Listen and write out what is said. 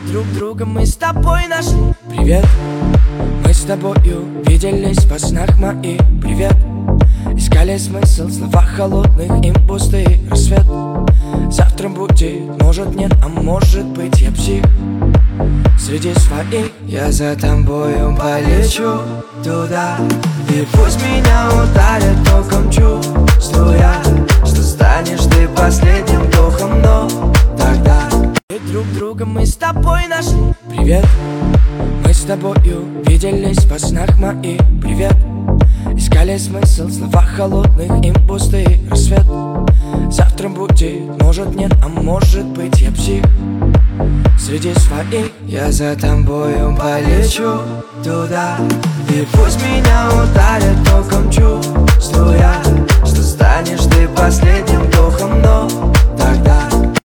друг друга мы с тобой нашли. Привет, мы с тобою виделись во снах моих. Привет, искали смысл в словах холодных, им пустый рассвет. Завтра будет, может нет, а может быть я псих. Среди своих я за тобою полечу туда, и пусть меня ударит током, чувствуя, что станешь ты последним духом, но тогда и друг друга мы с тобой нашли. Привет, мы с тобою виделись во снах моих. Привет, искали смысл в словах холодных, им пустый рассвет. Завтра будет, может нет, а может быть я псих. Среди своих я за тобою полечу туда, и пусть меня ударит током, чувствуя, что станешь ты последним духом, но